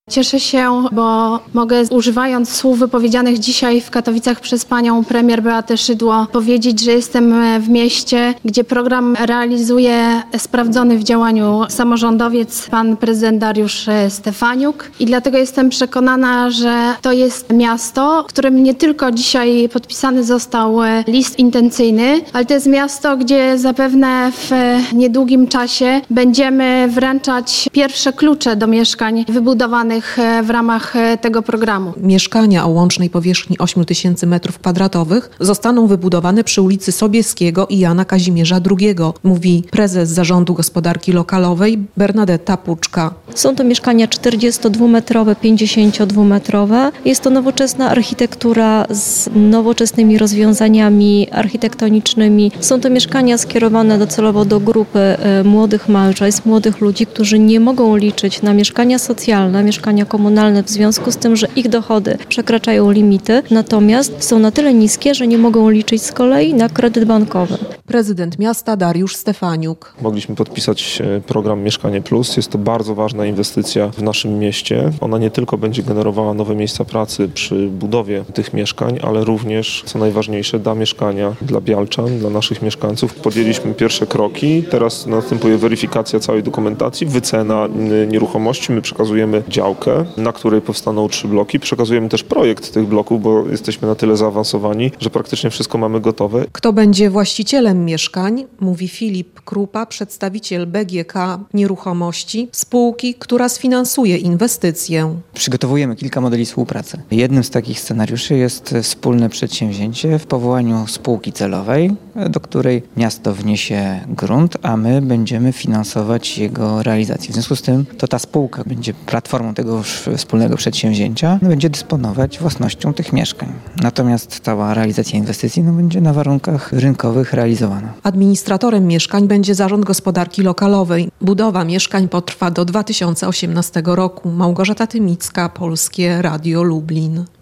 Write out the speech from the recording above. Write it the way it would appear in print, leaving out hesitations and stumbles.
Cieszę się, bo mogę, używając słów wypowiedzianych dzisiaj w Katowicach przez panią premier Beatę Szydło, powiedzieć, że jestem w mieście, gdzie program realizuje sprawdzony w działaniu samorządowiec, pan prezydent Dariusz Stefaniuk. I dlatego jestem przekonana, że to jest miasto, w którym nie tylko dzisiaj podpisany został list intencyjny, ale to jest miasto, gdzie zapewne w niedługim czasie będziemy wręczać pierwsze klucze do mieszkań wybudowanych w ramach tego programu. Mieszkania o łącznej powierzchni 8000 m2 zostaną wybudowane przy ulicy Sobieskiego i Jana Kazimierza II, mówi prezes Zarządu Gospodarki Lokalowej Bernadetta Puczka. Są to mieszkania 42-metrowe, 52-metrowe. Jest to nowoczesna architektura z nowoczesnymi rozwiązaniami architektonicznymi. Są to mieszkania skierowane docelowo do grupy młodych małżeństw, młodych ludzi, którzy nie mogą liczyć na mieszkania socjalne, mieszkania komunalne w związku z tym, że ich dochody przekraczają limity, natomiast są na tyle niskie, że nie mogą liczyć z kolei na kredyt bankowy. Prezydent miasta Dariusz Stefaniuk. Mogliśmy podpisać program Mieszkanie Plus. Jest to bardzo ważna inwestycja w naszym mieście. Ona nie tylko będzie generowała nowe miejsca pracy przy budowie tych mieszkań, ale również, co najważniejsze, da mieszkania dla bialczan, dla naszych mieszkańców. Podjęliśmy pierwsze kroki. Teraz następuje weryfikacja całej dokumentacji, wycena nieruchomości. My przekazujemy działkę, na której powstaną 3 bloki. Przekazujemy też projekt tych bloków, bo jesteśmy na tyle zaawansowani, że praktycznie wszystko mamy gotowe. Kto będzie właścicielem mieszkań, mówi Filip Krupa, przedstawiciel BGK Nieruchomości, spółki, która sfinansuje inwestycję. Przygotowujemy kilka modeli współpracy. Jednym z takich scenariuszy jest wspólne przedsięwzięcie w powołaniu spółki celowej, do której miasto wniesie grunt, a my będziemy finansować jego realizację. W związku z tym to ta spółka będzie platformą tego wspólnego przedsięwzięcia, będzie dysponować własnością tych mieszkań. Natomiast cała realizacja inwestycji będzie na warunkach rynkowych realizowana. Administratorem mieszkań będzie Zarząd Gospodarki Lokalowej. Budowa mieszkań potrwa do 2018 roku. Małgorzata Tymicka, Polskie Radio Lublin.